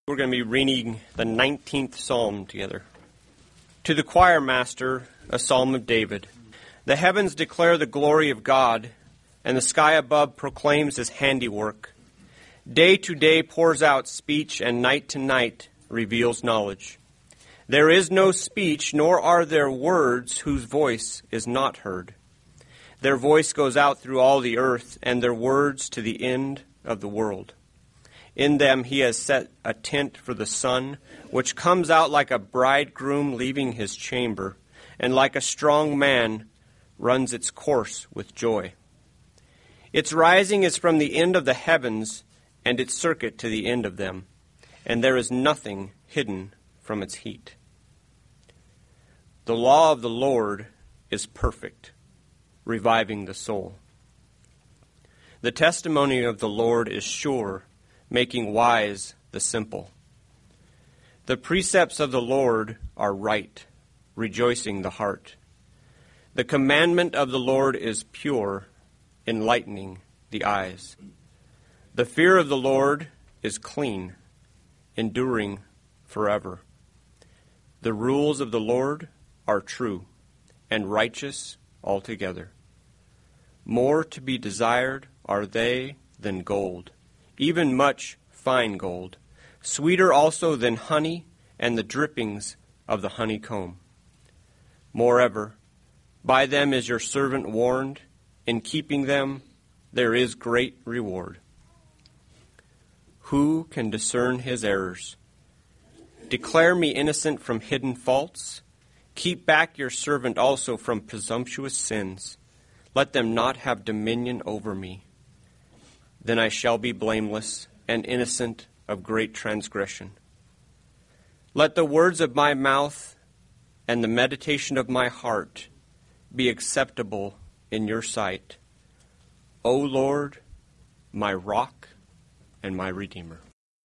We're going to be reading the 19th Psalm together. To the choir master, a psalm of David. The heavens declare the glory of God, and the sky above proclaims his handiwork. Day to day pours out speech, and night to night reveals knowledge. There is no speech, nor are there words whose voice is not heard. Their voice goes out through all the earth, and their words to the end of the world. In them he has set a tent for the sun, which comes out like a bridegroom leaving his chamber, and like a strong man runs its course with joy. Its rising is from the end of the heavens, and its circuit to the end of them, and there is nothing hidden from its heat. The law of the Lord is perfect, reviving the soul. The testimony of the Lord is sure, making wise the simple. The precepts of the Lord are right, rejoicing the heart. The commandment of the Lord is pure, enlightening the eyes. The fear of the Lord is clean, enduring forever. The rules of the Lord are true and righteous altogether. More to be desired are they than gold, even much fine gold, sweeter also than honey and the drippings of the honeycomb. Moreover, by them is your servant warned, in keeping them there is great reward. Who can discern his errors? Declare me innocent from hidden faults. Keep back your servant also from presumptuous sins. Let them not have dominion over me. Then I shall be blameless and innocent of great transgression. Let the words of my mouth and the meditation of my heart be acceptable in your sight, O Lord, my rock and my redeemer.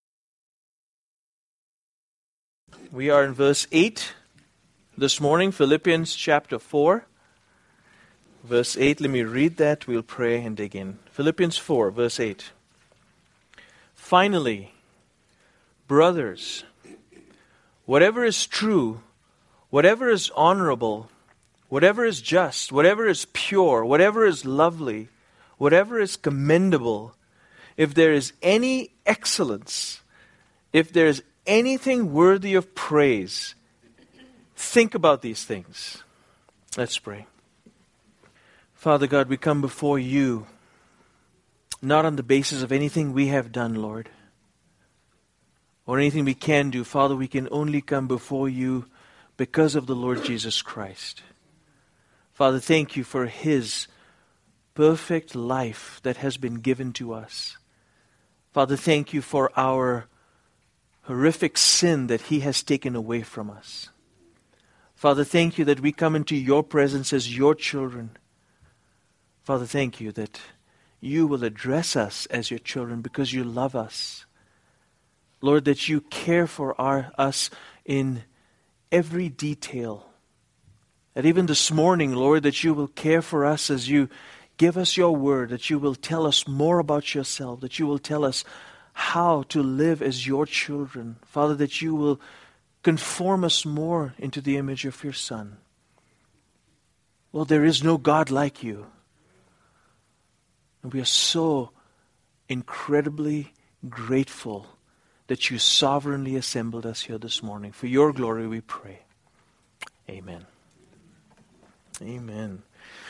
We are in verse 8 this morning, Philippians chapter 4. Verse 8, let me read that, we'll pray and dig in. Philippians 4, verse 8. Finally, brothers, whatever is true, whatever is honorable, whatever is just, whatever is pure, whatever is lovely, whatever is commendable, if there is any excellence, if there is anything worthy of praise, think about these things. Let's pray. Father God, we come before you, not on the basis of anything we have done, Lord, or anything we can do. Father, we can only come before you because of the Lord Jesus Christ. Father, thank you for His perfect life that has been given to us. Father, thank you for our horrific sin that He has taken away from us. Father, thank you that we come into your presence as your children. Father, thank you that you will address us as your children because you love us. Lord, that you care for us in every detail. That even this morning, Lord, that you will care for us as you give us your word, that you will tell us more about yourself, that you will tell us how to live as your children. Father, that you will conform us more into the image of your Son. Lord, there is no God like you. And we are so incredibly grateful that you sovereignly assembled us here this morning. For your glory we pray. Amen. Amen.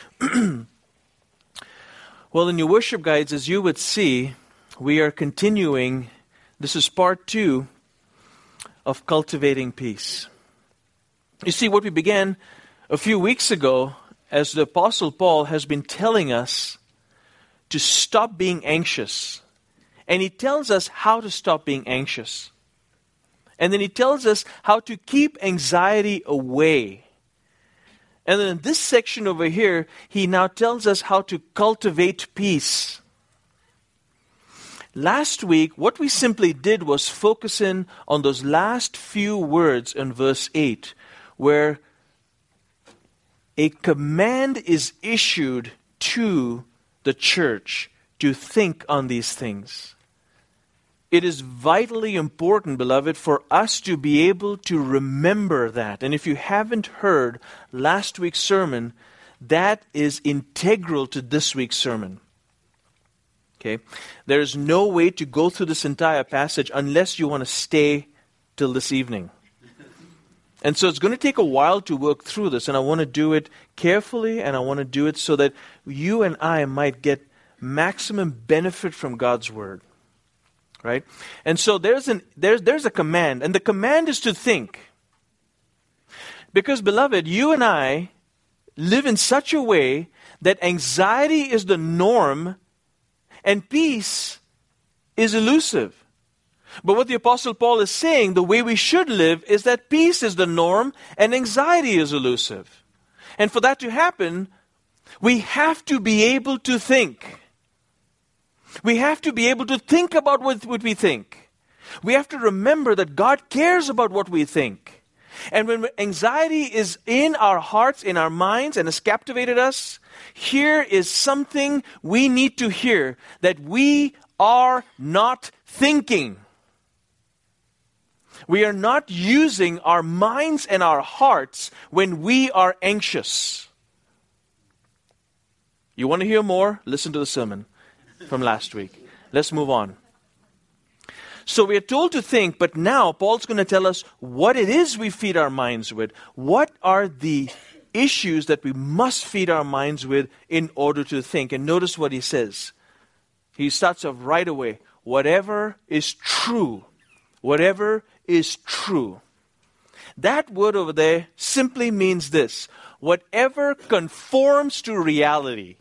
Well, in your worship guides, as you would see, we are continuing. This is part 2 of Cultivating Peace. You see, what we began a few weeks ago, as the Apostle Paul has been telling us to stop being anxious. And he tells us how to stop being anxious. And then he tells us how to keep anxiety away. And then in this section over here, he now tells us how to cultivate peace. Last week, what we simply did was focus in on those last few words in verse 8, where a command is issued to the church to think on these things. It is vitally important, beloved, for us to be able to remember that. And if you haven't heard last week's sermon, that is integral to this week's sermon. Okay? There is no way to go through this entire passage unless you want to stay till this evening. And so it's going to take a while to work through this, and I want to do it carefully, and I want to do it so that you and I might get maximum benefit from God's Word. Right? And so there's a command, and the command is to think. Because, beloved, you and I live in such a way that anxiety is the norm and peace is elusive. But what the Apostle Paul is saying, the way we should live, is that peace is the norm and anxiety is elusive. And for that to happen, we have to be able to think. We have to be able to think about what we think. We have to remember that God cares about what we think. And when anxiety is in our hearts, in our minds, and has captivated us, here is something we need to hear, that we are not thinking. We are not using our minds and our hearts when we are anxious. You want to hear more? Listen to the sermon from last week. Let's move on. So we are told to think, but now Paul's going to tell us what it is we feed our minds with. What are the issues that we must feed our minds with in order to think? And notice what he says. He starts off right away. Whatever is true. Whatever is true. That word over there simply means this. Whatever conforms to reality.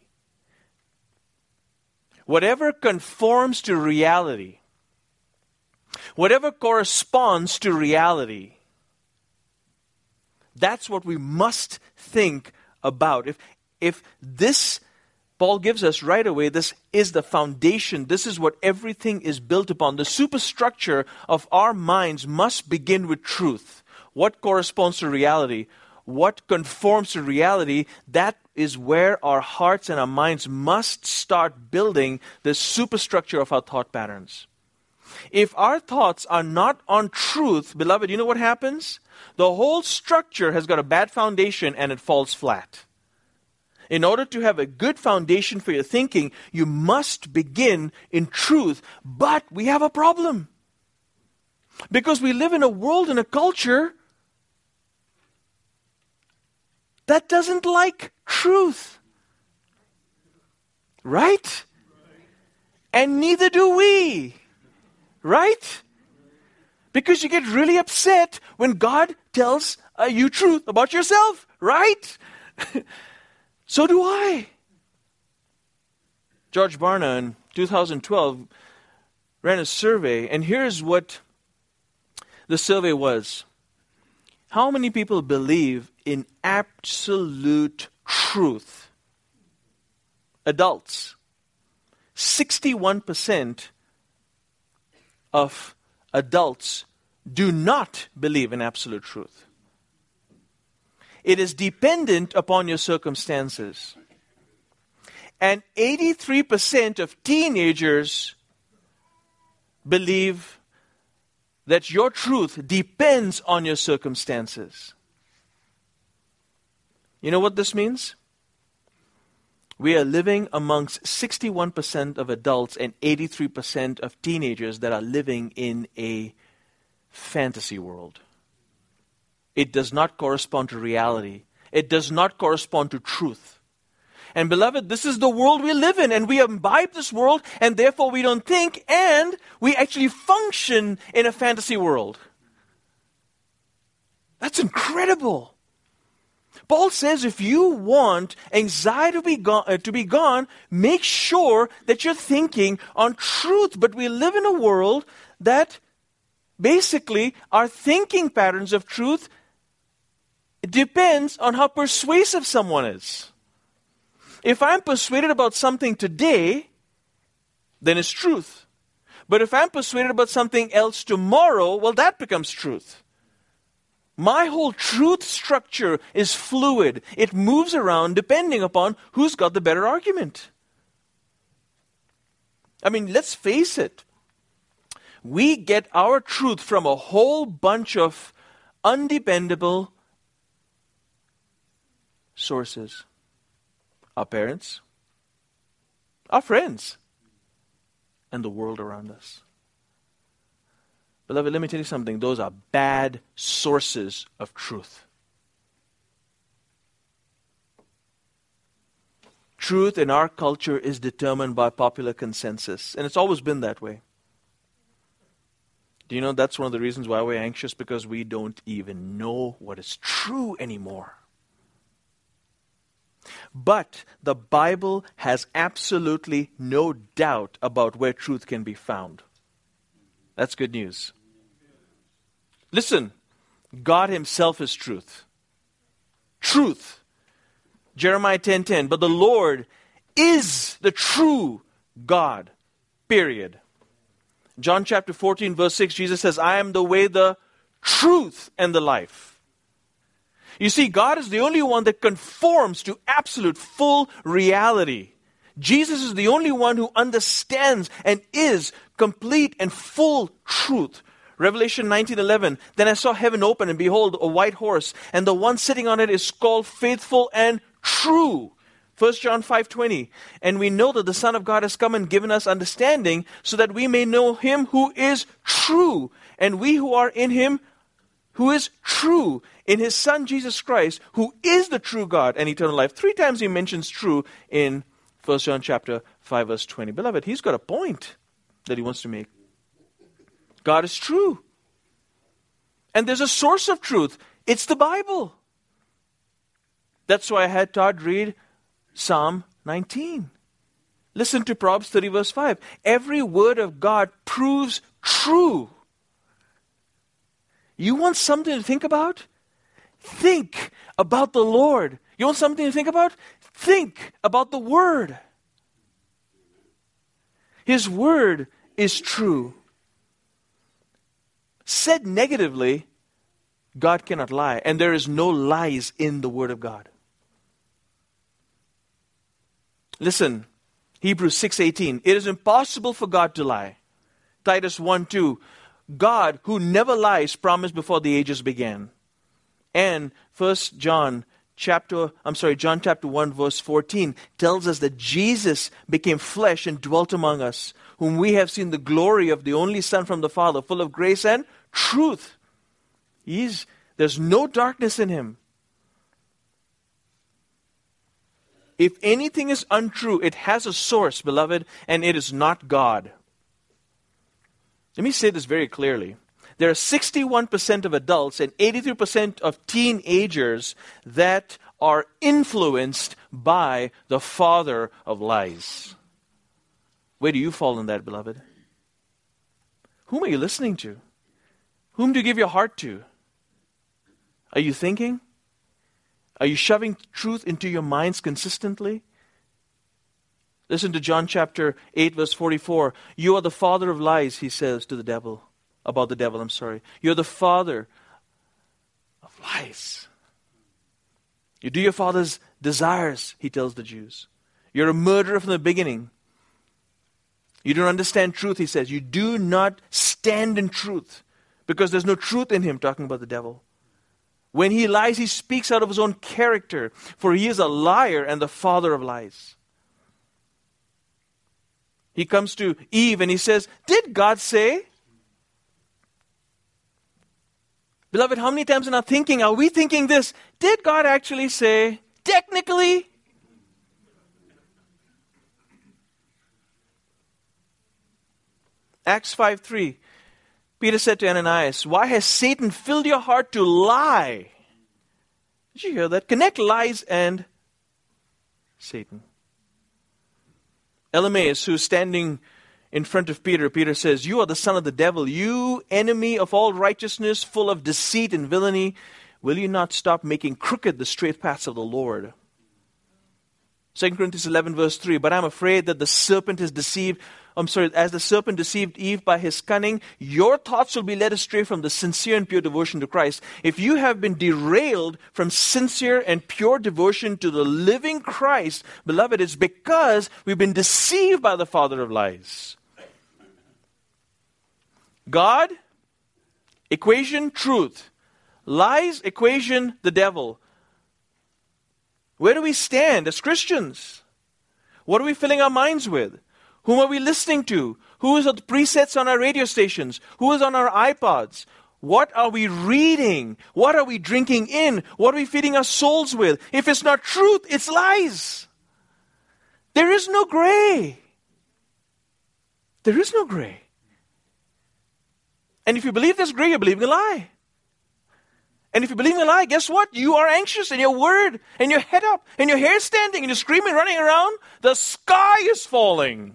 Whatever conforms to reality. Whatever corresponds to reality. That's what we must think about. If this, Paul gives us right away, this is the foundation. This is what everything is built upon. The superstructure of our minds must begin with truth. What corresponds to reality? What conforms to reality? That is where our hearts and our minds must start building the superstructure of our thought patterns. If our thoughts are not on truth, beloved, you know what happens? The whole structure has got a bad foundation and it falls flat. In order to have a good foundation for your thinking, you must begin in truth. But we have a problem. Because we live in a world and a culture that doesn't like truth. Right? And neither do we. Right? Because you get really upset when God tells you truth about yourself. Right? So do I. George Barna in 2012 ran a survey, and here's what the survey was. How many people believe in absolute truth? Adults. 61% of adults do not believe in absolute truth. It is dependent upon your circumstances. And 83% of teenagers believe that your truth depends on your circumstances. You know what this means? We are living amongst 61% of adults and 83% of teenagers that are living in a fantasy world. It does not correspond to reality. It does not correspond to truth. And beloved, this is the world we live in, and we imbibe this world, and therefore we don't think, and we actually function in a fantasy world. That's incredible. Paul says if you want anxiety to be gone, make sure that you're thinking on truth. But we live in a world that basically our thinking patterns of truth depends on how persuasive someone is. If I'm persuaded about something today, then it's truth. But if I'm persuaded about something else tomorrow, well, that becomes truth. My whole truth structure is fluid. It moves around depending upon who's got the better argument. I mean, let's face it. We get our truth from a whole bunch of undependable sources. Our parents, our friends, and the world around us. Beloved, let me tell you something. Those are bad sources of truth. Truth in our culture is determined by popular consensus, and it's always been that way. Do you know that's one of the reasons why we're anxious? Because we don't even know what is true anymore. But the Bible has absolutely no doubt about where truth can be found. That's good news. Listen, God himself is truth. Truth. Jeremiah 10:10. But the Lord is the true God. Period. John chapter 14 verse 6, Jesus says, I am the way, the truth, and the life. You see, God is the only one that conforms to absolute full reality. Jesus is the only one who understands and is complete and full truth. Revelation 19:11, then I saw heaven open, and behold, a white horse, and the one sitting on it is called Faithful and True. 1 John 5:20, and we know that the Son of God has come and given us understanding so that we may know him who is true, and we who are in him who is true, in his Son Jesus Christ, who is the true God and eternal life. 3 times he mentions true in 1 John chapter 5 verse 20. Beloved, he's got a point that he wants to make. God is true. And there's a source of truth. It's the Bible. That's why I had Todd read Psalm 19. Listen to Proverbs 30 verse 5. Every word of God proves true. You want something to think about? Think about the Lord. You want something to think about? Think about the Word. His Word is true. Said negatively, God cannot lie. And there is no lies in the Word of God. Listen, Hebrews 6:18. It is impossible for God to lie. Titus 1:2. God, who never lies, promised before the ages began. And John chapter 1 verse 14 tells us that Jesus became flesh and dwelt among us, whom we have seen the glory of the only Son from the Father, full of grace and truth. There's no darkness in him. If anything is untrue, it has a source, beloved, and it is not God. Let me say this very clearly. There are 61% of adults and 83% of teenagers that are influenced by the father of lies. Where do you fall in that, beloved? Whom are you listening to? Whom do you give your heart to? Are you thinking? Are you shoving truth into your minds consistently? Listen to John chapter 8 verse 44. You are the father of lies, he says to the devil. About the devil, You're the father of lies. You do your father's desires, he tells the Jews. You're a murderer from the beginning. You don't understand truth, he says. You do not stand in truth because there's no truth in him, talking about the devil. When he lies, he speaks out of his own character, for he is a liar and the father of lies. He comes to Eve and he says, did God say? Beloved, how many times in our thinking are we thinking this? Did God actually say? Technically? Acts 5:3. Peter said to Ananias, why has Satan filled your heart to lie? Did you hear that? Connect lies and Satan. Elymas, who's standing in front of Peter, Peter says, you are the son of the devil, you enemy of all righteousness, full of deceit and villainy. Will you not stop making crooked the straight paths of the Lord? 2 Corinthians 11 verse 3, but I'm afraid that as the serpent deceived Eve by his cunning, your thoughts will be led astray from the sincere and pure devotion to Christ. If you have been derailed from sincere and pure devotion to the living Christ, beloved, it's because we've been deceived by the father of lies. God, equation, truth. Lies, equation, the devil. Where do we stand as Christians? What are we filling our minds with? Whom are we listening to? Who is on the presets on our radio stations? Who is on our iPods? What are we reading? What are we drinking in? What are we feeding our souls with? If it's not truth, it's lies. There is no gray. There is no gray. And if you believe there's gray, you're believing a lie. And if you're believing a lie, guess what? You are anxious and you're worried and your head up and your hair standing and you're screaming, running around. The sky is falling.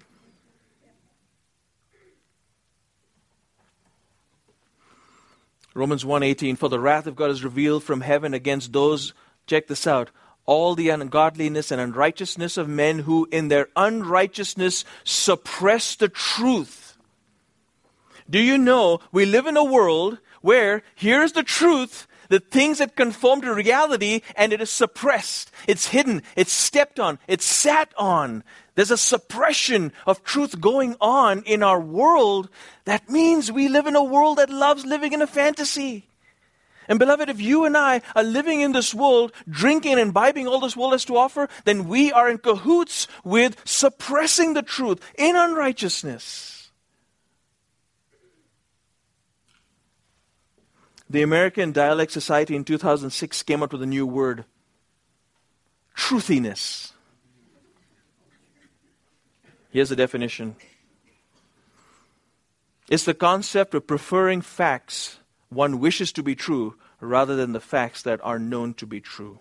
Romans 1:18, for the wrath of God is revealed from heaven against those, check this out, all the ungodliness and unrighteousness of men who in their unrighteousness suppress the truth. Do you know we live in a world where here's the truth, the things that conform to reality, and it is suppressed. It's hidden. It's stepped on. It's sat on. There's a suppression of truth going on in our world. That means we live in a world that loves living in a fantasy. And beloved, if you and I are living in this world, drinking and imbibing all this world has to offer, then we are in cahoots with suppressing the truth in unrighteousness. The American Dialect Society in 2006 came up with a new word, truthiness. Here's the definition. It's the concept of preferring facts one wishes to be true rather than the facts that are known to be true.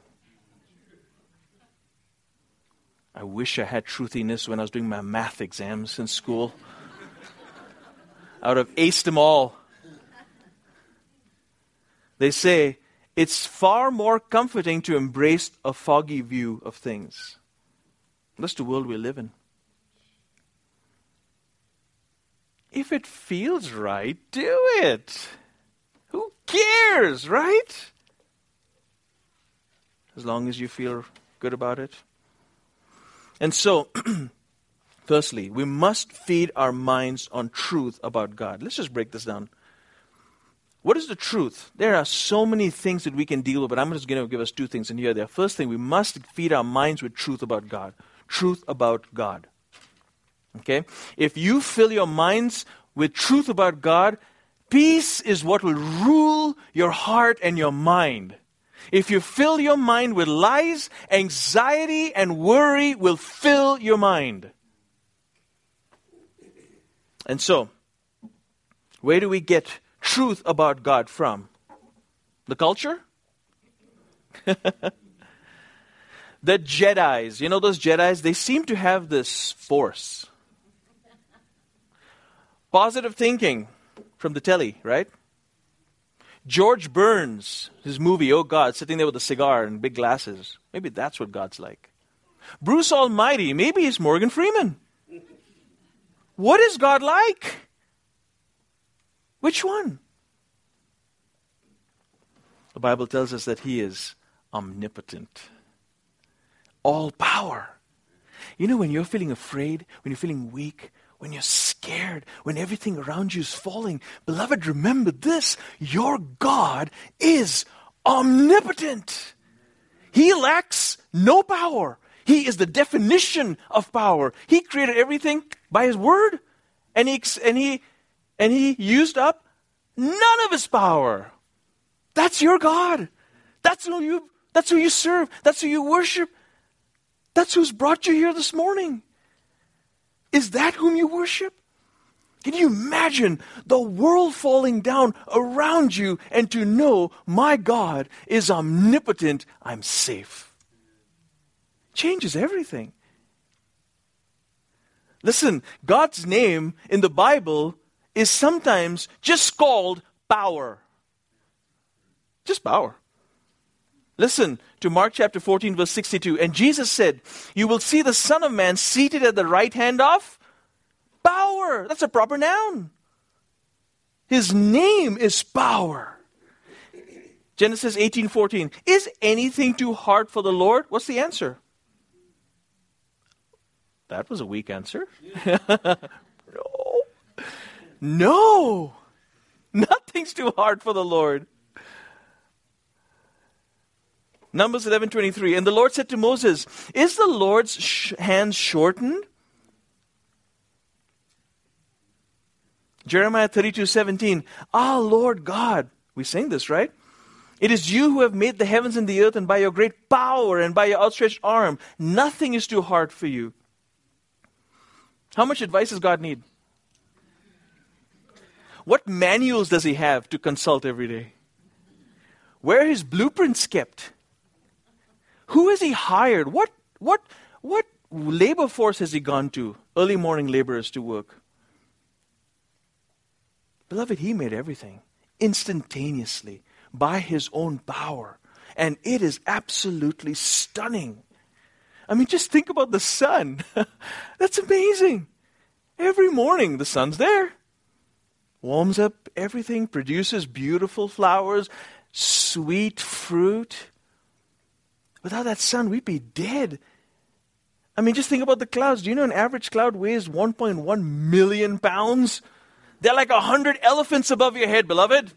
I wish I had truthiness when I was doing my math exams in school. I would have aced them all. They say it's far more comforting to embrace a foggy view of things. That's the world we live in. If it feels right, do it. Who cares, right? As long as you feel good about it. And so, firstly, we must feed our minds on truth about God. Let's just break this down. What is the truth? There are so many things that we can deal with, but I'm just going to give us two things in here. The first thing, we must feed our minds with truth about God. Truth about God. Okay? If you fill your minds with truth about God, peace is what will rule your heart and your mind. If you fill your mind with lies, anxiety and worry will fill your mind. And so, where do we get truth about God from? The culture? The Jedis. You know those Jedis? They seem to have this force. Positive thinking from the telly, right? George Burns, his movie, Oh God, sitting there with a cigar and big glasses. Maybe that's what God's like. Bruce Almighty, maybe he's Morgan Freeman. What is God like? Which one? The Bible tells us that He is omnipotent. All power. You know, when you're feeling afraid, when you're feeling weak, when you're scared, when everything around you is falling, beloved, remember this. Your God is omnipotent. He lacks no power. He is the definition of power. He created everything by His word, and he used up none of His power. That's your God. That's who you serve. That's who you worship. That's who's brought you here this morning. Is that whom you worship? Can you imagine the world falling down around you and to know my God is omnipotent, I'm safe? Changes everything. Listen, God's name in the Bible is sometimes just called power. Just power. Listen to Mark chapter 14, verse 62. And Jesus said, you will see the Son of Man seated at the right hand of power. That's a proper noun. His name is power. Genesis 18:14. Is anything too hard for the Lord? What's the answer? That was a weak answer. No. No! Nothing's too hard for the Lord. Numbers 11:23. And the Lord said to Moses, is the Lord's hand shortened? Jeremiah 32:17. Ah, Lord God. We sing this, right? It is you who have made the heavens and the earth, and by your great power and by your outstretched arm, nothing is too hard for you. How much advice does God need? What manuals does he have to consult every day? Where are his blueprints kept? Who has he hired? What labor force has he gone to? Early morning laborers to work. Beloved, he made everything instantaneously by his own power. And it is absolutely stunning. I mean, just think about the sun. That's amazing. Every morning the sun's there. Warms up everything, produces beautiful flowers, sweet fruit. Without that sun, we'd be dead. I mean, just think about the clouds. Do you know an average cloud weighs 1.1 million pounds? They're like 100 elephants above your head, beloved.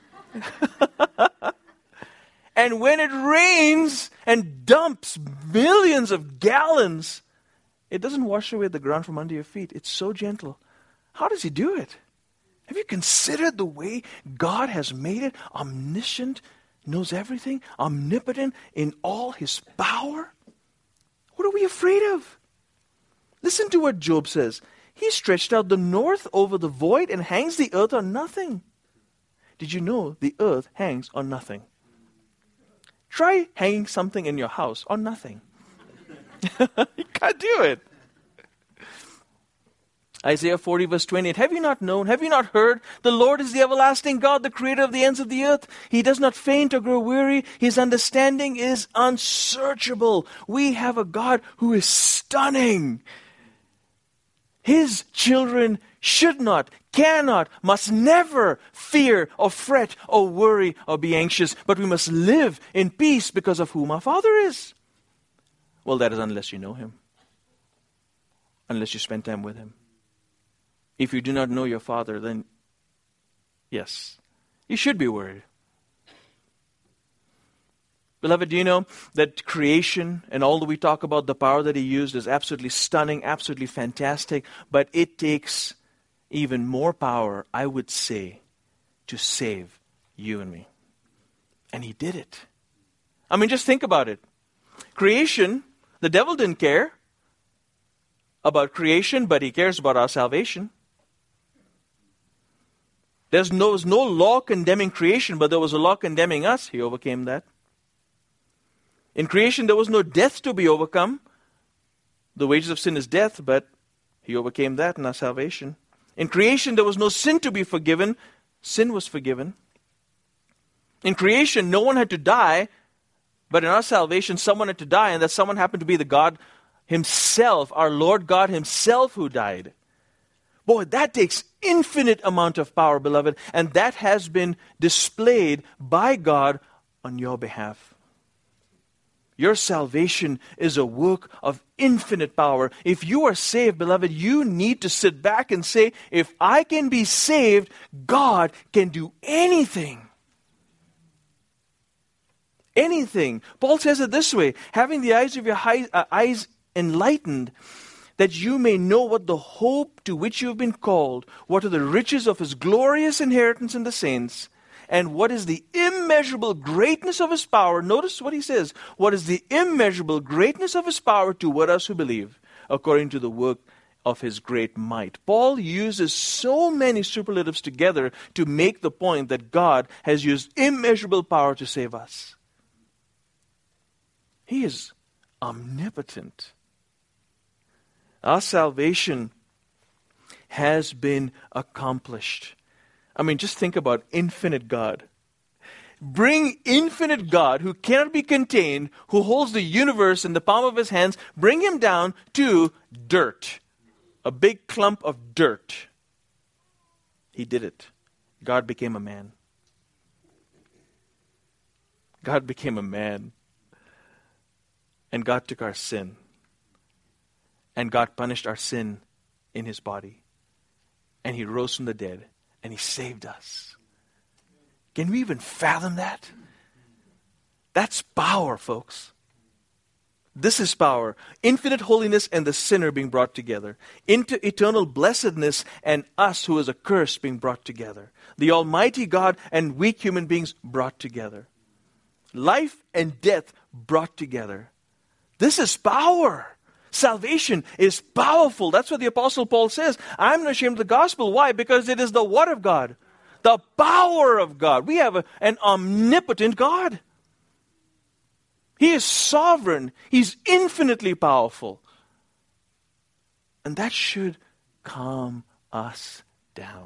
And when it rains and dumps millions of gallons, it doesn't wash away the ground from under your feet. It's so gentle. How does he do it? Have you considered the way God has made it? Omniscient, knows everything, omnipotent in all his power. What are we afraid of? Listen to what Job says. He stretched out the north over the void and hangs the earth on nothing. Did you know the earth hangs on nothing? Try hanging something in your house on nothing. You can't do it. Isaiah 40 verse 28. Have you not known? Have you not heard? The Lord is the everlasting God, the creator of the ends of the earth. He does not faint or grow weary. His understanding is unsearchable. We have a God who is stunning. His children should not, cannot, must never fear or fret or worry or be anxious. But we must live in peace because of whom our Father is. Well, that is unless you know him. Unless you spend time with him. If you do not know your Father, then yes, you should be worried. Beloved, do you know that creation and all that we talk about, the power that he used is absolutely stunning, absolutely fantastic, but it takes even more power, I would say, to save you and me. And he did it. I mean, just think about it. Creation, the devil didn't care about creation, but he cares about our salvation. There was no law condemning creation, but there was a law condemning us. He overcame that. In creation, there was no death to be overcome. The wages of sin is death, but he overcame that in our salvation. In creation, there was no sin to be forgiven. Sin was forgiven. In creation, no one had to die, but in our salvation, someone had to die, and that someone happened to be the God himself, our Lord God himself who died. Boy, that takes infinite amount of power, beloved, and that has been displayed by God on your behalf. Your salvation is a work of infinite power. If you are saved, beloved, you need to sit back and say, if I can be saved, God can do anything. Anything. Paul says it this way, having the eyes of your eyes enlightened, that you may know what the hope to which you have been called, what are the riches of his glorious inheritance in the saints, and what is the immeasurable greatness of his power. Notice what he says. What is the immeasurable greatness of his power toward us who believe, according to the work of his great might. Paul uses so many superlatives together to make the point that God has used immeasurable power to save us. He is omnipotent. Our salvation has been accomplished. I mean, just think about infinite God. Bring infinite God, who cannot be contained, who holds the universe in the palm of his hands, bring him down to dirt. A big clump of dirt. He did it. God became a man. God became a man. And God took our sin. And God punished our sin in his body. and He rose from the dead, and He saved us. Can we even fathom that? That's power, folks. This is power. Infinite holiness and the sinner being brought together. Into eternal blessedness and us who is accursed being brought together. The Almighty God and weak human beings brought together. Life and death brought together. This is power. Salvation is powerful. That's what the Apostle Paul says. I'm not ashamed of the gospel. Why? Because it is the Word of God. The power of God. We have an omnipotent God. He is sovereign. He's infinitely powerful. And that should calm us down.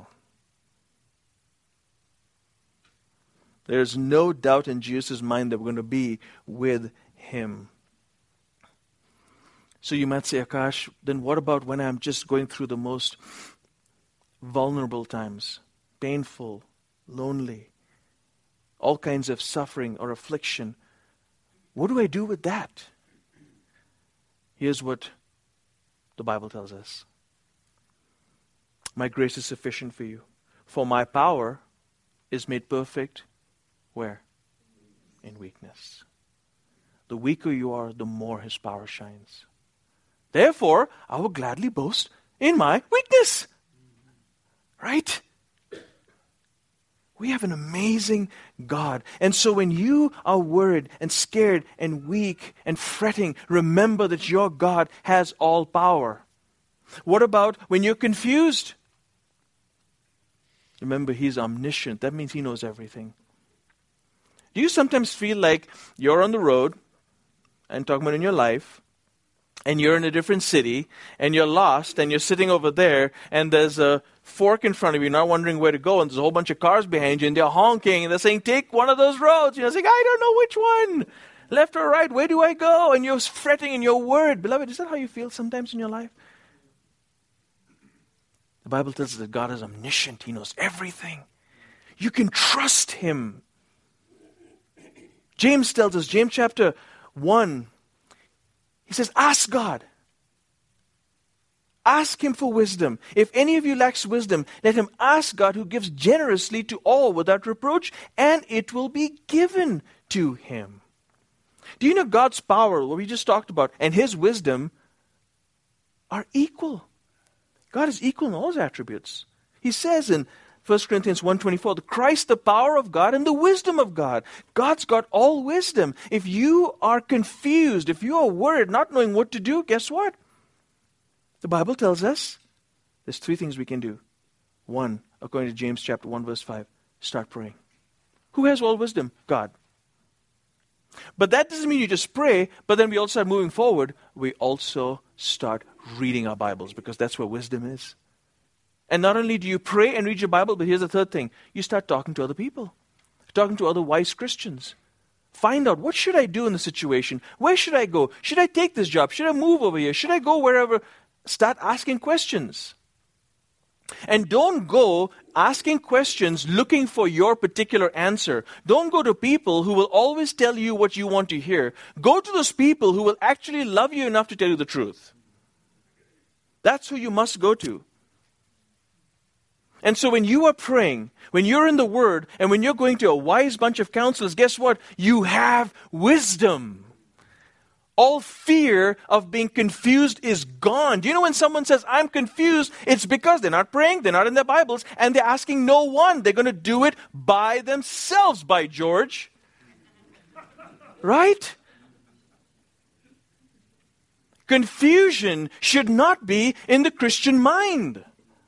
There's no doubt in Jesus' mind that we're going to be with Him. So you might say, Akash, then what about when I'm just going through the most vulnerable times? Painful, lonely, all kinds of suffering or affliction. What do I do with that? Here's what the Bible tells us. My grace is sufficient for you, for my power is made perfect. Where? In weakness. The weaker you are, the more His power shines. Therefore, I will gladly boast in my weakness. Right? We have an amazing God. And so when you are worried and scared and weak and fretting, remember that your God has all power. What about when you're confused? Remember, He's omniscient. That means He knows everything. Do you sometimes feel like you're on the road, and talking about in your life, and you're in a different city, and you're lost, and you're sitting over there, and there's a fork in front of you, not wondering where to go, and there's a whole bunch of cars behind you, and they're honking, and they're saying, take one of those roads. You're saying, I don't know which one. Left or right, where do I go? And you're fretting and you're worried. Beloved, is that how you feel sometimes in your life? The Bible tells us that God is omniscient. He knows everything. You can trust Him. James tells us, James chapter 1, he says, ask God. Ask Him for wisdom. If any of you lacks wisdom, let him ask God, who gives generously to all without reproach, and it will be given to him. Do you know God's power, what we just talked about, and His wisdom are equal? God is equal in all His attributes. He says in 1 Corinthians 1:24, the Christ, the power of God and the wisdom of God. God's got all wisdom. If you are confused, if you are worried, not knowing what to do, guess what? The Bible tells us there's 3 things we can do. 1, according to James chapter 1 verse 5, start praying. Who has all wisdom? God. But that doesn't mean you just pray, but then we also start moving forward. We also start reading our Bibles, because that's where wisdom is. And not only do you pray and read your Bible, but here's the third thing. You start talking to other people. Talking to other wise Christians. Find out, what should I do in the situation? Where should I go? Should I take this job? Should I move over here? Should I go wherever? Start asking questions. And don't go asking questions looking for your particular answer. Don't go to people who will always tell you what you want to hear. Go to those people who will actually love you enough to tell you the truth. That's who you must go to. And so when you are praying, when you're in the Word, and when you're going to a wise bunch of counselors, guess what? You have wisdom. All fear of being confused is gone. Do you know when someone says, I'm confused, it's because they're not praying, they're not in their Bibles, and they're asking no one. They're going to do it by themselves, by George. Right? Confusion should not be in the Christian mind.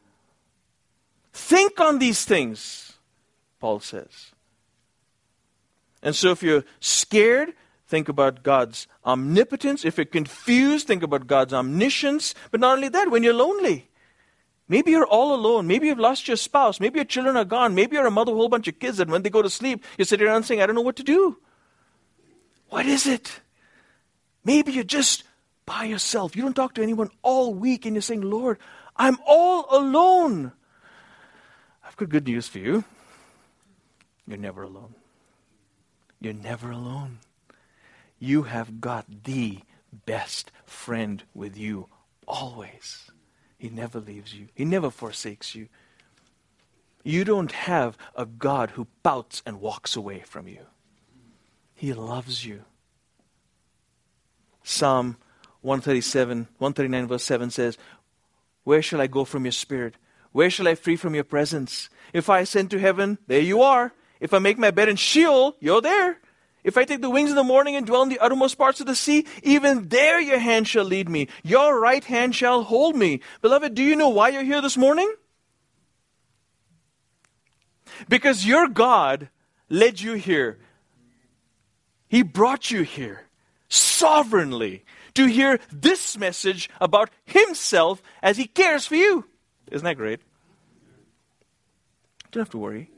Think on these things, Paul says. And so if you're scared, think about God's omnipotence. If you're confused, think about God's omniscience. But not only that, when you're lonely, maybe you're all alone. Maybe you've lost your spouse. Maybe your children are gone. Maybe you're a mother of a whole bunch of kids, and when they go to sleep, you're sitting around saying, I don't know what to do. What is it? Maybe you're just by yourself. You don't talk to anyone all week, and you're saying, Lord, I'm all alone. I've got good news for you. You're never alone. You're never alone. You have got the best friend with you always. He never leaves you. He never forsakes you. You don't have a God who pouts and walks away from you. He loves you. Psalm 139 verse 7 says, where shall I go from your spirit? Where shall I flee from your presence? If I ascend to heaven, there you are. If I make my bed in Sheol, you're there. If I take the wings of the morning and dwell in the uttermost parts of the sea, even there your hand shall lead me. Your right hand shall hold me. Beloved, do you know why you're here this morning? Because your God led you here. He brought you here sovereignly to hear this message about Himself as He cares for you. Isn't that great? You don't have to worry.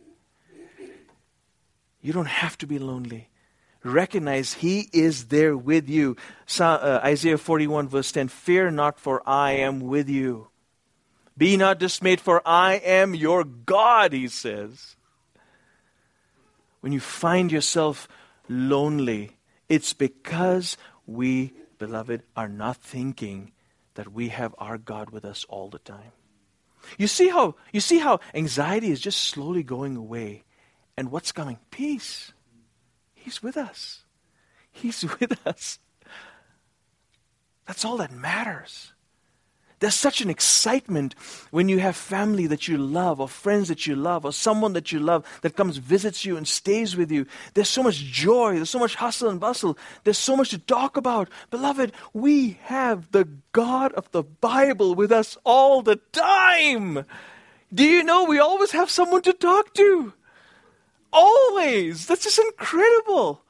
You don't have to be lonely. Recognize He is there with you. Isaiah 41 verse 10, fear not, for I am with you. Be not dismayed, for I am your God, He says. When you find yourself lonely, it's because we, beloved, are not thinking that we have our God with us all the time. You see how anxiety is just slowly going away. And what's coming? Peace. He's with us. He's with us. That's all that matters. There's such an excitement when you have family that you love, or friends that you love, or someone that you love that comes, visits you, and stays with you. There's so much joy. There's so much hustle and bustle. There's so much to talk about. Beloved, we have the God of the Bible with us all the time. Do you know we always have someone to talk to? Always. That's just incredible.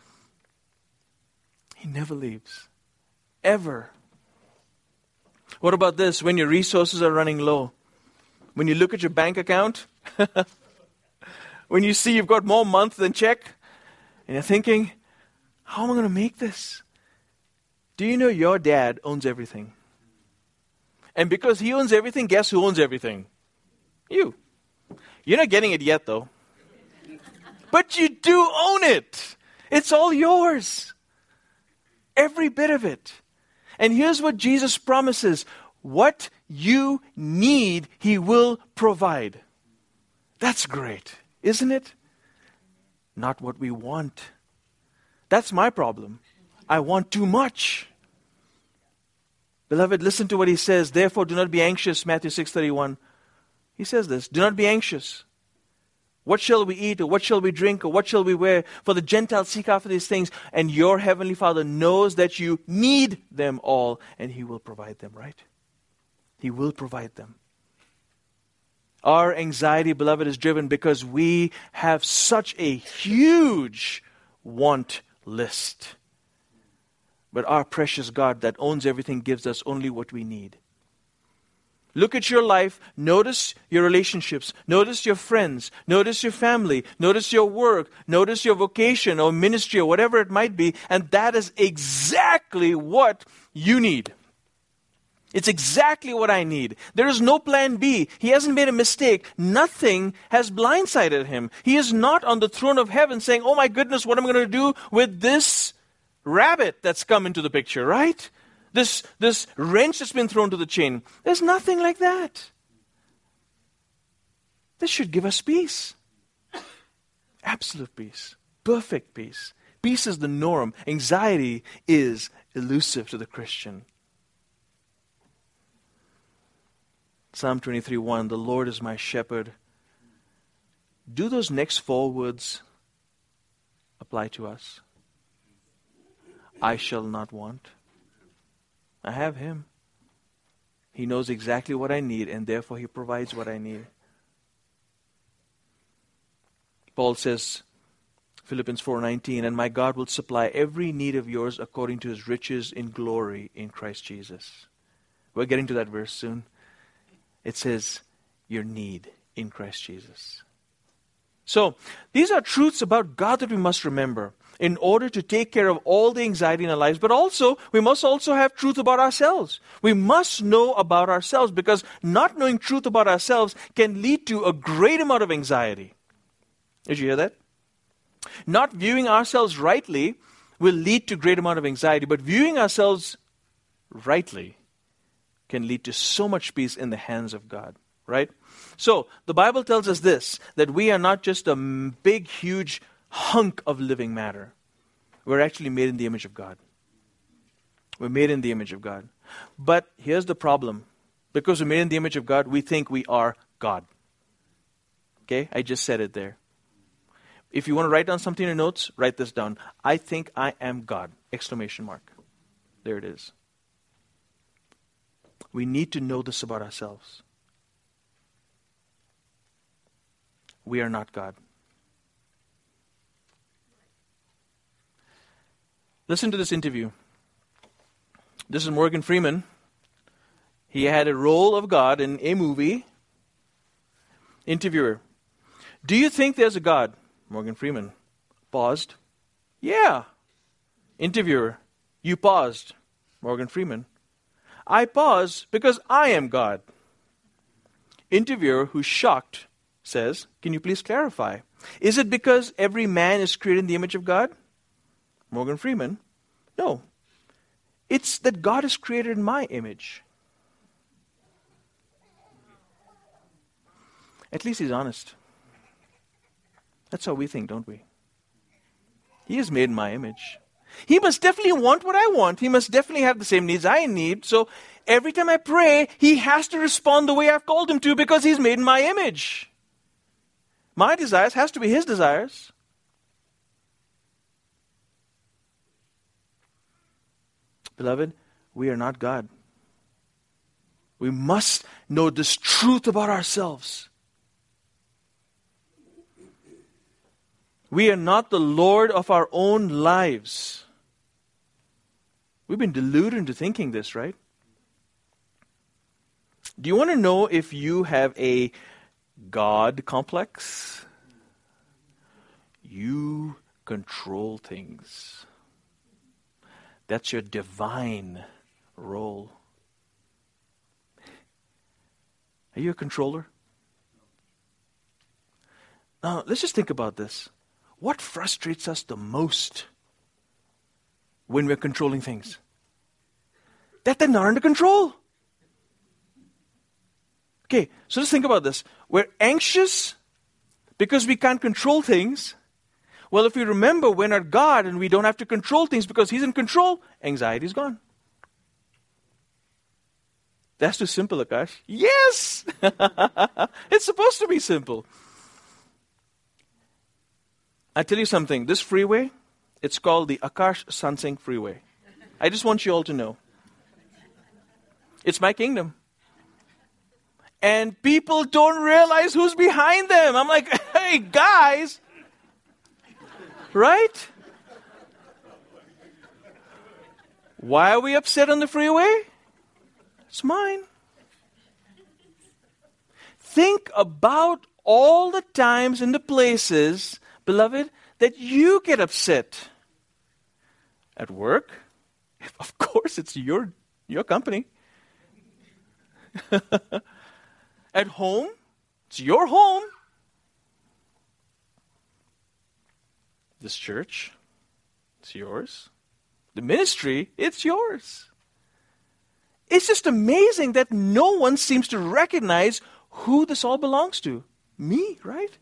He never leaves. Ever. What about this? When your resources are running low. When you look at your bank account. When you see you've got more month than check. And you're thinking, how am I going to make this? Do you know your dad owns everything? And because he owns everything, guess who owns everything? You. You're not getting it yet though. But you do own it. It's all yours. Every bit of it. And here's what Jesus promises. What you need, He will provide. That's great, isn't it? Not what we want. That's my problem. I want too much. Beloved, listen to what He says. Therefore, do not be anxious, Matthew 6:31. He says this. Do not be anxious. What shall we eat, or what shall we drink, or what shall we wear? For the Gentiles seek after these things, and your heavenly Father knows that you need them all, and He will provide them, right? He will provide them. Our anxiety, beloved, is driven because we have such a huge want list. But our precious God that owns everything gives us only what we need. Look at your life, notice your relationships, notice your friends, notice your family, notice your work, notice your vocation or ministry or whatever it might be, and that is exactly what you need. It's exactly what I need. There is no plan B. He hasn't made a mistake. Nothing has blindsided Him. He is not on the throne of heaven saying, oh my goodness, what am I going to do with this rabbit that's come into the picture, right? This wrench that's been thrown to the chain. There's nothing like that. This should give us peace. Absolute peace. Perfect peace. Peace is the norm. Anxiety is elusive to the Christian. Psalm 23:1, the Lord is my shepherd. Do those next 4 words apply to us? I shall not want. I have Him. He knows exactly what I need, and therefore He provides what I need. Paul says, Philippians 4:19, and my God will supply every need of yours according to His riches in glory in Christ Jesus. We're getting to that verse soon. It says, your need in Christ Jesus. So, these are truths about God that we must remember in order to take care of all the anxiety in our lives. But also, we must also have truth about ourselves. We must know about ourselves, because not knowing truth about ourselves can lead to a great amount of anxiety. Did you hear that? Not viewing ourselves rightly will lead to great amount of anxiety, but viewing ourselves rightly can lead to so much peace in the hands of God, right? So, the Bible tells us this, that we are not just a big, huge hunk of living matter. We're actually made in the image of God. We're made in the image of God. But here's the problem. Because we're made in the image of God, we think we are God. Okay? I just said it there. If you want to write down something in your notes, write this down. I think I am God! Exclamation mark. There it is. We need to know this about ourselves. We are not God. Listen to this interview. This is Morgan Freeman. He had a role of God in a movie. Interviewer. Do you think there's a God? Morgan Freeman paused. Yeah. Interviewer. You paused. Morgan Freeman. I paused because I am God. Interviewer, who's shocked, says, can you please clarify? Is it because every man is created in the image of God? Morgan Freeman. No. It's that God is created in my image. At least he's honest. That's how we think, don't we? He is made in my image. He must definitely want what I want. He must definitely have the same needs I need. So every time I pray, he has to respond the way I've called him to because he's made in my image. My desires has to be his desires. Beloved, we are not God. We must know this truth about ourselves. We are not the Lord of our own lives. We've been deluded into thinking this, right? Do you want to know if you have a God complex? You control things. That's your divine role. Are you a controller? Now, let's just think about this. What frustrates us the most when we're controlling things? That they're not under control. Okay, so let's think about this. We're anxious because we can't control things. Well, if we remember when our God and we don't have to control things because he's in control, anxiety is gone. That's too simple, Akash. Yes! It's supposed to be simple. I tell you something, this freeway, it's called the Akash Sansing Freeway. I just want you all to know. It's my kingdom. And people don't realize who's behind them. I'm like, hey, guys. Right? Why are we upset on the freeway? It's mine. Think about all the times and the places, beloved, that you get upset. At work? Of course, it's your company. At home? It's your home. This church? It's yours. The ministry? It's yours. It's just amazing that no one seems to recognize who this all belongs to. Me, right?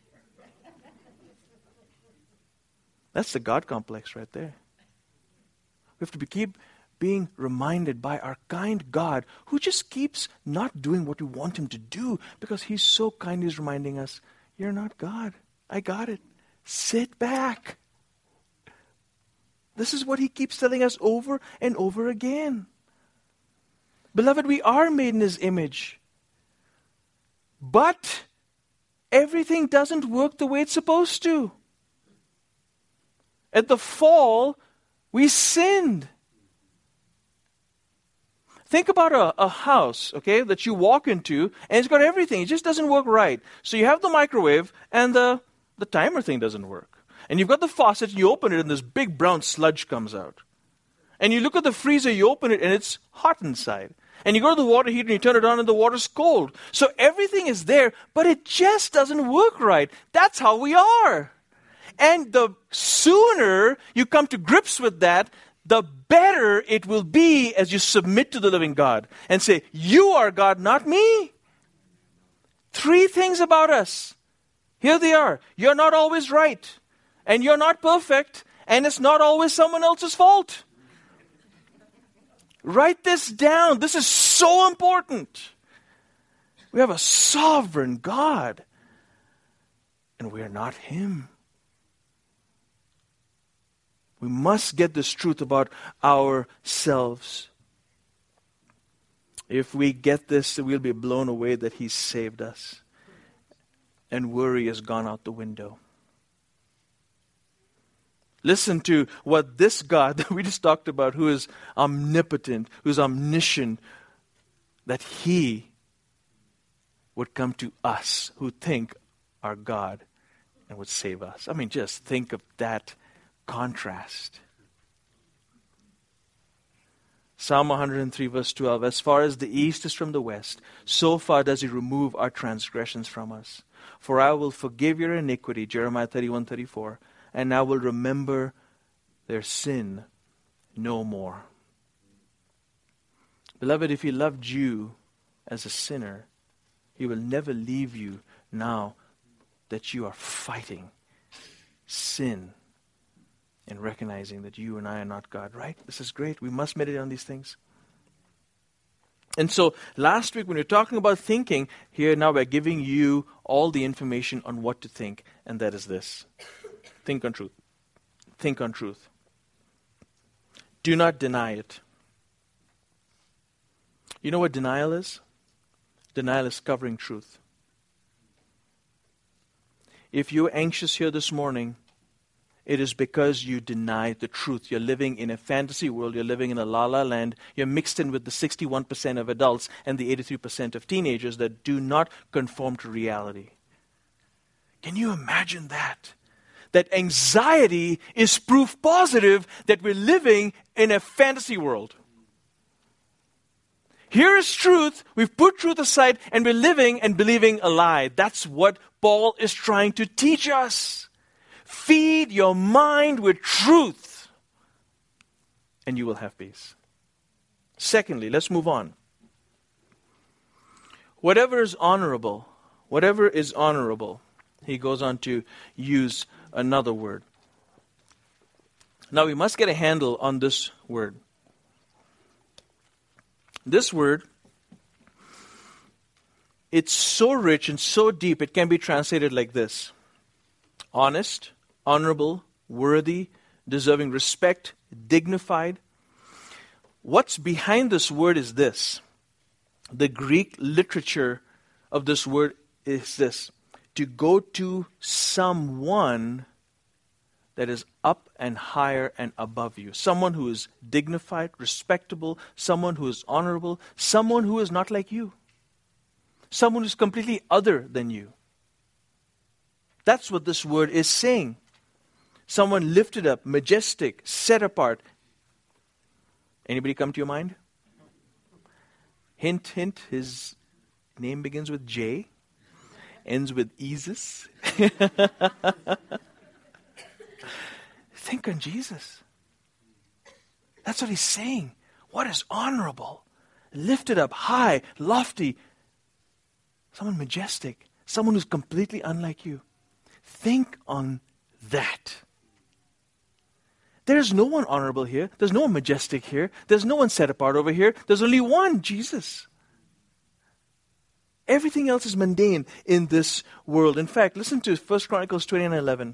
That's the God complex right there. We have to keep being reminded by our kind God who just keeps not doing what we want him to do because he's so kind. He's reminding us, you're not God. I got it. Sit back. This is what he keeps telling us over and over again. Beloved, we are made in his image. But everything doesn't work the way it's supposed to. At the fall, we sinned. Think about a house, okay, that you walk into, and it's got everything. It just doesn't work right. So you have the microwave, and the timer thing doesn't work. And you've got the faucet, and you open it, and this big brown sludge comes out. And you look at the freezer, you open it, and it's hot inside. And you go to the water heater, and you turn it on, and the water's cold. So everything is there, but it just doesn't work right. That's how we are. And the sooner you come to grips with that, the better it will be as you submit to the living God and say, you are God, not me. 3 things about us. Here they are. You're not always right. And you're not perfect. And it's not always someone else's fault. Write this down. This is so important. We have a sovereign God. And we are not Him. We must get this truth about ourselves. If we get this, we'll be blown away that He saved us. And worry has gone out the window. Listen to what this God that we just talked about, who is omnipotent, who is omniscient, that He would come to us who think are God and would save us. I mean, just think of that contrast. Psalm 103 verse 12, as far as the east is from the west, so far does He remove our transgressions from us. For I will forgive your iniquity, Jeremiah 31:34, and I will remember their sin no more. Beloved, if He loved you as a sinner, He will never leave you now that you are fighting sin and recognizing that you and I are not God, right? This is great. We must meditate on these things. And so last week when we were talking about thinking, here now we're giving you all the information on what to think, and that is this. Think on truth. Think on truth. Do not deny it. You know what denial is? Denial is covering truth. If you're anxious here this morning, it is because you deny the truth. You're living in a fantasy world. You're living in a la-la land. You're mixed in with the 61% of adults and the 83% of teenagers that do not conform to reality. Can you imagine that? That anxiety is proof positive that we're living in a fantasy world. Here is truth. We've put truth aside and we're living and believing a lie. That's what Paul is trying to teach us. Feed your mind with truth and you will have peace. Secondly, let's move on. Whatever is honorable, he goes on to use another word. Now we must get a handle on this word. This word, it's so rich and so deep, it can be translated like this. Honest, honorable, worthy, deserving respect, dignified. What's behind this word is this. The Greek literature of this word is this. To go to someone that is up and higher and above you. Someone who is dignified, respectable, someone who is honorable, someone who is not like you. Someone who is completely other than you. That's what this word is saying. Someone lifted up, majestic, set apart. Anybody come to your mind? Hint, hint, his name begins with J, ends with Isis. Think on Jesus. That's what he's saying. What is honorable? Lifted up, high, lofty. Someone majestic. Someone who's completely unlike you. Think on that. There's no one honorable here. There's no one majestic here. There's no one set apart over here. There's only one, Jesus. Everything else is mundane in this world. In fact, listen to 1 Chronicles 29:11.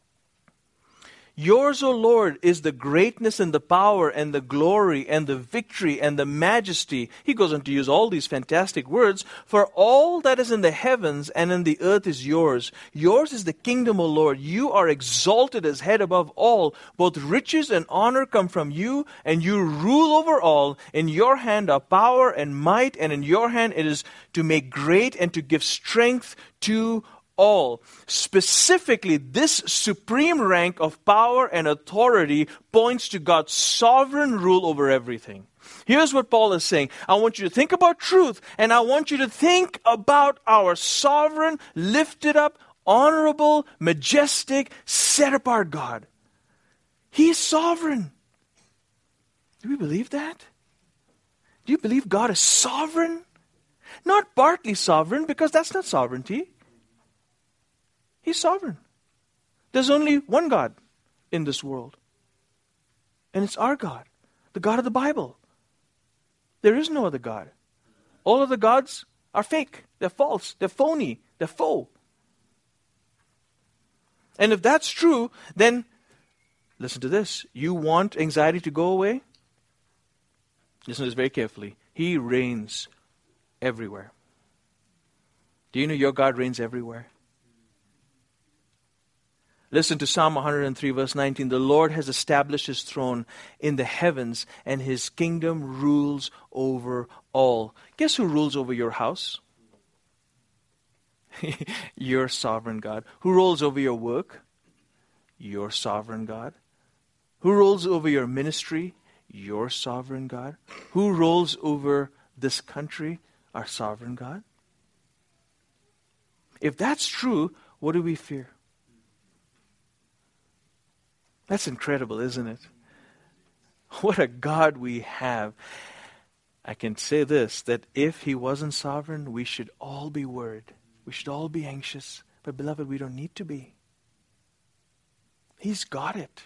Yours, O Lord, is the greatness and the power and the glory and the victory and the majesty. He goes on to use all these fantastic words. For all that is in the heavens and in the earth is yours. Yours is the kingdom, O Lord. You are exalted as head above all. Both riches and honor come from you, and you rule over all. In your hand are power and might, and in your hand it is to make great and to give strength to all. Specifically, this supreme rank of power and authority points to God's sovereign rule over everything. Here's what Paul is saying. I want you to think about truth, and I want you to think about our sovereign, lifted up, honorable, majestic, set apart God. He is sovereign. Do we believe that? Do you believe God is sovereign? Not partly sovereign, because that's not sovereignty. He's sovereign. There's only one God in this world. And it's our God, the God of the Bible. There is no other God. All other gods are fake. They're false. They're phony. They're faux. And if that's true, then listen to this. You want anxiety to go away? Listen to this very carefully. He reigns everywhere. Do you know your God reigns everywhere? Listen to Psalm 103 verse 19. The Lord has established His throne in the heavens, and His kingdom rules over all. Guess who rules over your house? Your sovereign God. Who rules over your work? Your sovereign God. Who rules over your ministry? Your sovereign God. Who rules over this country? Our sovereign God. If that's true, what do we fear? That's incredible, isn't it? What a God we have. I can say this, that if He wasn't sovereign, we should all be worried. We should all be anxious. But beloved, we don't need to be. He's got it.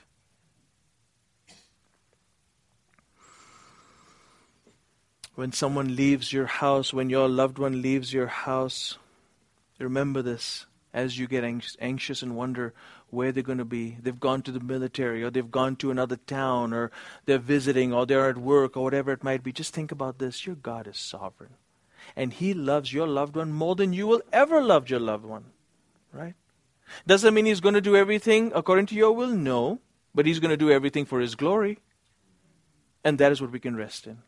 When someone leaves your house, when your loved one leaves your house, remember this. As you get anxious and wonder where they're going to be. They've gone to the military, or they've gone to another town, or they're visiting, or they're at work, or whatever it might be. Just think about this. Your God is sovereign. And He loves your loved one more than you will ever love your loved one. Right? Does that mean He's going to do everything according to your will? No. But He's going to do everything for His glory. And that is what we can rest in.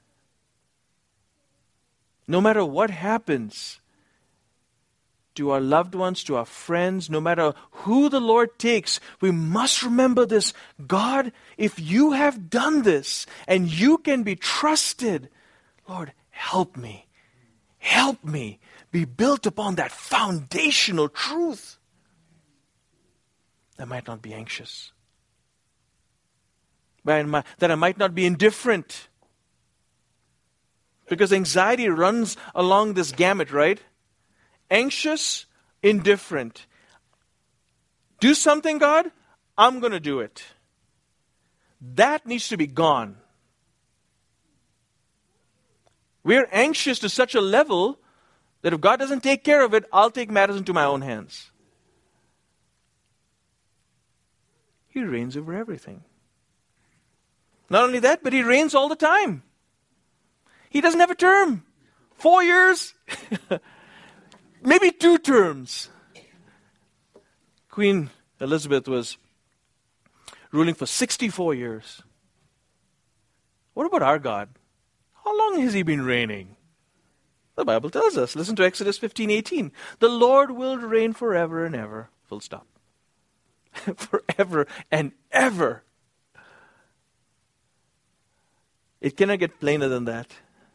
No matter what happens to our loved ones, to our friends, no matter who the Lord takes, we must remember this. God, if You have done this and You can be trusted, Lord, help me. Help me be built upon that foundational truth. I might not be anxious. That I might not be indifferent. Because anxiety runs along this gamut, right? Anxious, indifferent. Do something, God, I'm going to do it. That needs to be gone. We're anxious to such a level that if God doesn't take care of it, I'll take matters into my own hands. He reigns over everything. Not only that, but He reigns all the time. He doesn't have a term. 4 years? Maybe 2 terms. Queen Elizabeth was ruling for 64 years. What about our God? How long has He been reigning? The Bible tells us. Listen to Exodus 15:18. The Lord will reign forever and ever. Full stop. Forever and ever. It cannot get plainer than that.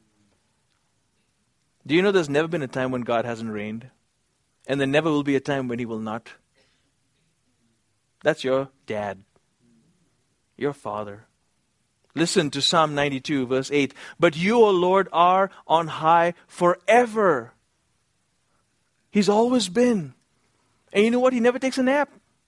Do you know there's never been a time when God hasn't reigned? And there never will be a time when He will not? That's your dad. Your father. Listen to Psalm 92 verse 8. But You, O Lord, are on high forever. He's always been. And you know what? He never takes a nap.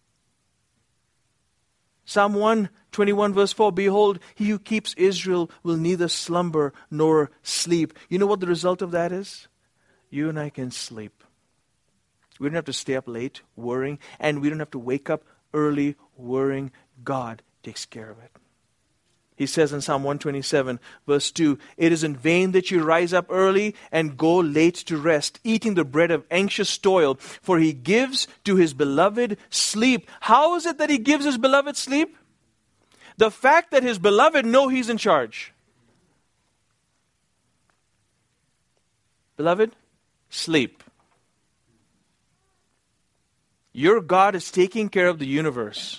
Psalm 121 verse 4. Behold, He who keeps Israel will neither slumber nor sleep. You know what the result of that is? You and I can sleep. We don't have to stay up late worrying, and we don't have to wake up early worrying. God takes care of it. He says in Psalm 127 verse 2, it is in vain that you rise up early and go late to rest, eating the bread of anxious toil, for He gives to His beloved sleep. How is it that He gives His beloved sleep? The fact that His beloved know He's in charge. Beloved, sleep. Your God is taking care of the universe.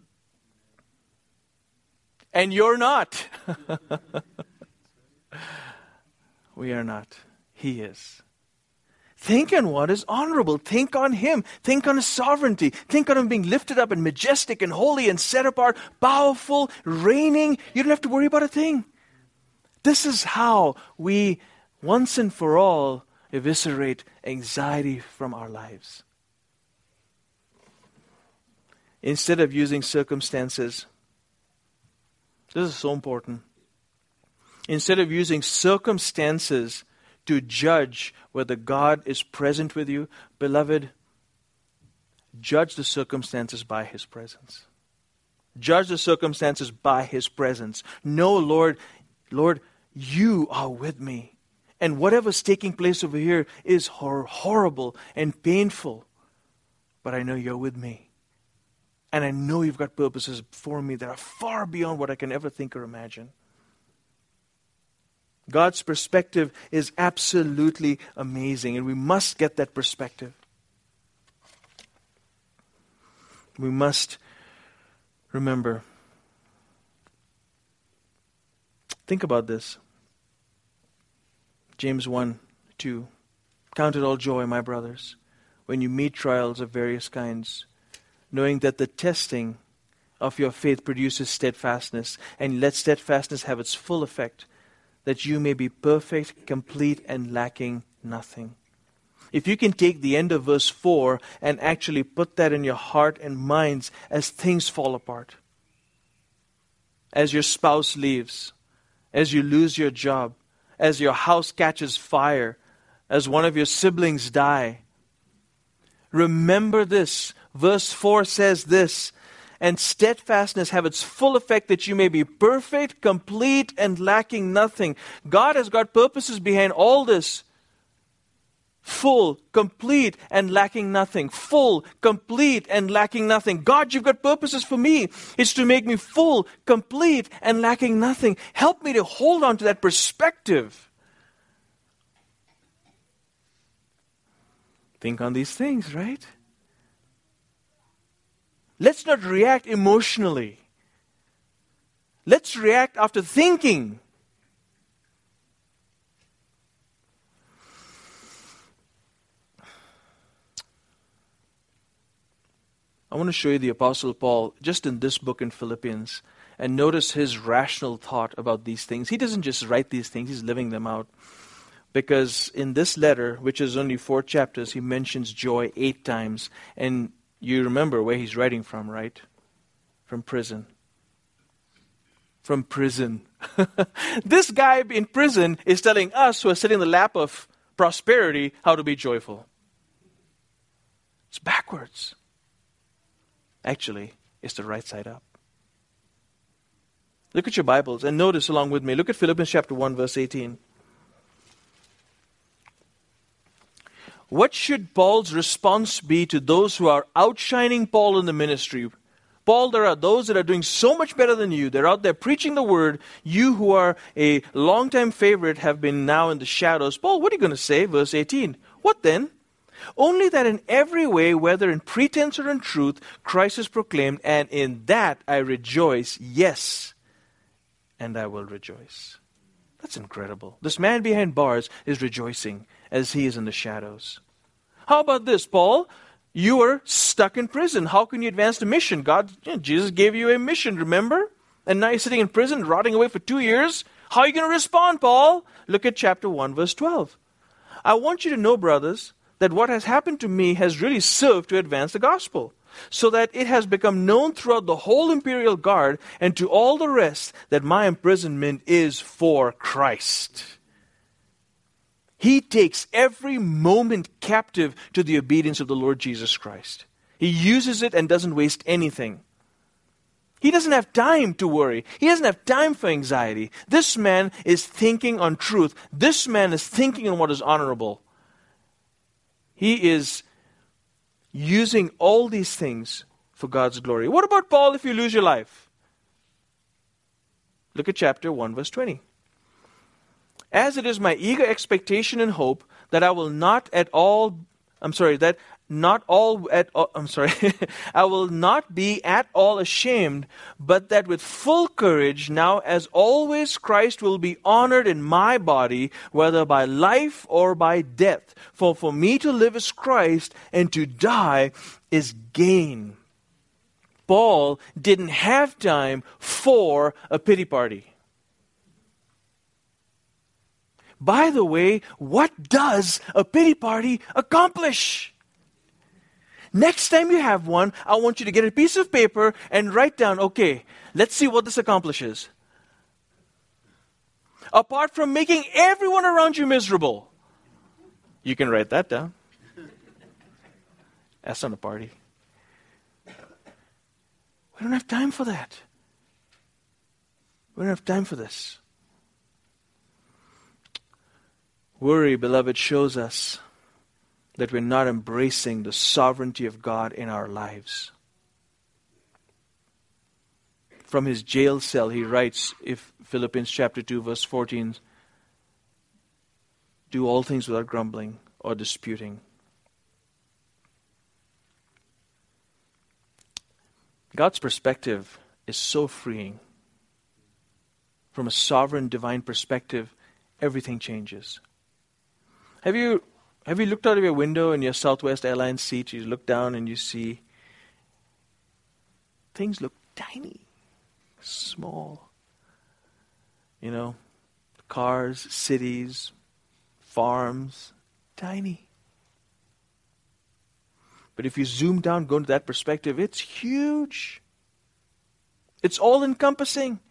And you're not. We are not. He is. Think on what is honorable. Think on Him. Think on His sovereignty. Think on Him being lifted up and majestic and holy and set apart, powerful, reigning. You don't have to worry about a thing. This is how we, once and for all, eviscerate anxiety from our lives. Instead of using circumstances, this is so important. Instead of using circumstances to judge whether God is present with you, beloved, judge the circumstances by His presence. Judge the circumstances by His presence. No, Lord, you are with me. And whatever's taking place over here is horrible and painful. But I know you're with me. And I know you've got purposes for me that are far beyond what I can ever think or imagine. God's perspective is absolutely amazing, and we must get that perspective. We must remember. Think about this. James 1:2. Count it all joy, my brothers, when you meet trials of various kinds, knowing that the testing of your faith produces steadfastness, and let steadfastness have its full effect, that you may be perfect, complete, and lacking nothing. If you can take the end of verse 4 and actually put that in your heart and minds as things fall apart, as your spouse leaves, as you lose your job, as your house catches fire, as one of your siblings die, remember this. Verse 4 says this, and steadfastness have its full effect, that you may be perfect, complete, and lacking nothing. God has got purposes behind all this. Full, complete, and lacking nothing. Full, complete, and lacking nothing. God, you've got purposes for me. It's to make me full, complete, and lacking nothing. Help me to hold on to that perspective. Think on these things, right? Let's not react emotionally. Let's react after thinking. I want to show you the Apostle Paul just in this book in Philippians, and notice his rational thought about these things. He doesn't just write these things, he's living them out. Because in this letter, which is only 4 chapters, he mentions joy 8 times. And you remember where he's writing from, right? From prison. From prison. This guy in prison is telling us who are sitting in the lap of prosperity how to be joyful. It's backwards. Actually, it's the right side up. Look at your Bibles and notice along with me. Look at Philippians chapter 1, verse 18. What should Paul's response be to those who are outshining Paul in the ministry? Paul, there are those that are doing so much better than you. They're out there preaching the word. You who are a longtime favorite have been now in the shadows. Paul, what are you going to say? Verse 18. What then? Only that in every way, whether in pretense or in truth, Christ is proclaimed, and in that I rejoice, yes, and I will rejoice. That's incredible. This man behind bars is rejoicing as he is in the shadows. How about this, Paul? You are stuck in prison. How can you advance the mission? Jesus gave you a mission, remember? And now you're sitting in prison, rotting away for 2 years. How are you going to respond, Paul? Look at chapter 1, verse 12. I want you to know, brothers, that what has happened to me has really served to advance the gospel, so that it has become known throughout the whole imperial guard and to all the rest that my imprisonment is for Christ. He takes every moment captive to the obedience of the Lord Jesus Christ. He uses it and doesn't waste anything. He doesn't have time to worry. He doesn't have time for anxiety. This man is thinking on truth. This man is thinking on what is honorable. He is using all these things for God's glory. What about Paul if you lose your life? Look at chapter 1, verse 20. As it is my eager expectation and hope that I will not at all that not all at all, I will not be at all ashamed, but that with full courage, now as always, Christ will be honored in my body, whether by life or by death. For me to live is Christ, and to die is gain. Paul didn't have time for a pity party. By the way, what does a pity party accomplish? Next time you have one, I want you to get a piece of paper and write down, okay, let's see what this accomplishes. Apart from making everyone around you miserable, you can write that down. That's not a party. We don't have time for that. We don't have time for this. Worry, beloved, shows us that we're not embracing the sovereignty of God in our lives. From his jail cell, he writes, if Philippians chapter 2, verse 14, do all things without grumbling or disputing. God's perspective is so freeing. From a sovereign, divine perspective, everything changes. Have you looked out of your window in your Southwest Airlines seat? You look down and you see things look tiny, small. You know, cars, cities, farms, tiny. But if you zoom down, go into that perspective, it's huge. It's all-encompassing.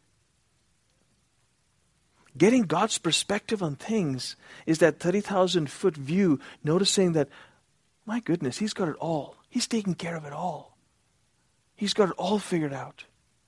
Getting God's perspective on things is that 30,000-foot view, noticing that, my goodness, He's got it all. He's taking care of it all. He's got it all figured out.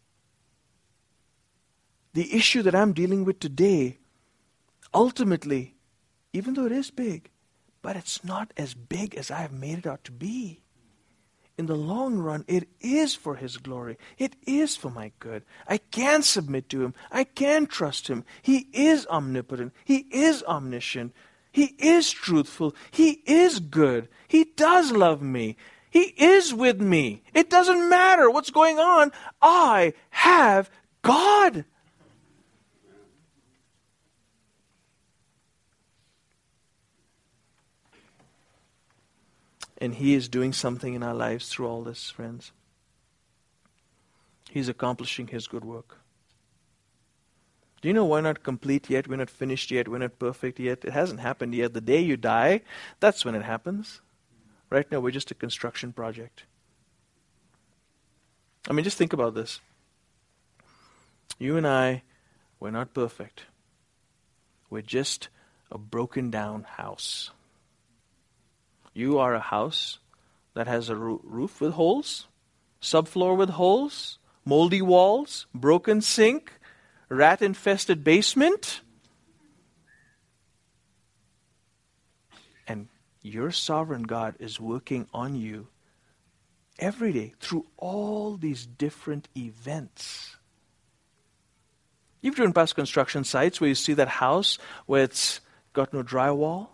The issue that I'm dealing with today, ultimately, even though it is big, but it's not as big as I have made it out to be. In the long run, it is for His glory. It is for my good. I can submit to Him. I can trust Him. He is omnipotent. He is omniscient. He is truthful. He is good. He does love me. He is with me. It doesn't matter what's going on. I have God. And He is doing something in our lives through all this, friends. He's accomplishing His good work. Do you know we're not complete yet? We're not finished yet. We're not perfect yet. It hasn't happened yet. The day you die, that's when it happens. Right now, we're just a construction project. I mean, just think about this. You and I, we're not perfect. We're just a broken down house. You are a house that has a roof with holes, subfloor with holes, moldy walls, broken sink, rat-infested basement. And your sovereign God is working on you every day through all these different events. You've driven past construction sites where you see that house where it's got no drywall,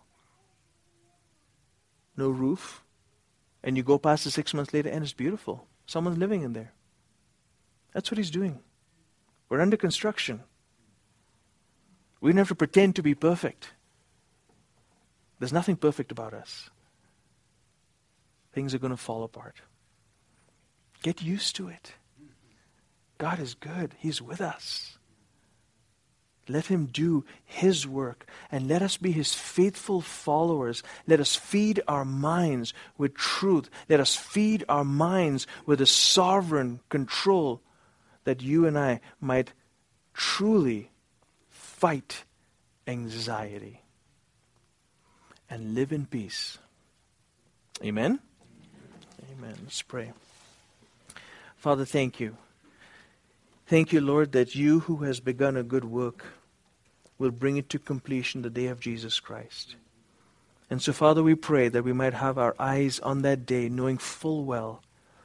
no roof, and you go past it 6 months later and it's beautiful. Someone's living in there. That's what He's doing. We're under construction. We don't have to pretend to be perfect. There's nothing perfect about us. Things are going to fall apart. Get used to it. God is good. He's with us. Let Him do His work, and let us be His faithful followers. Let us feed our minds with truth. Let us feed our minds with a sovereign control, that you and I might truly fight anxiety and live in peace. Amen? Amen. Let's pray. Father, thank you. Thank you, Lord, that you who has begun a good work will bring it to completion the day of Jesus Christ. And so, Father, we pray that we might have our eyes on that day, knowing full well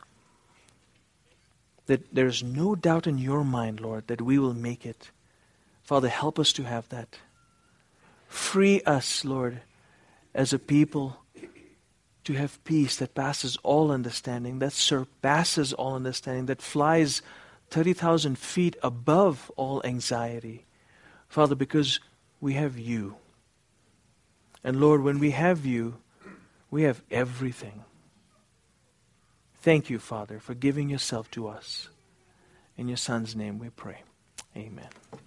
that there is no doubt in your mind, Lord, that we will make it. Father, help us to have that. Free us, Lord, as a people to have peace that passes all understanding, that surpasses all understanding, that flies 30,000 feet above all anxiety. Father, because we have you. And Lord, when we have you, we have everything. Thank you, Father, for giving yourself to us. In your Son's name we pray. Amen.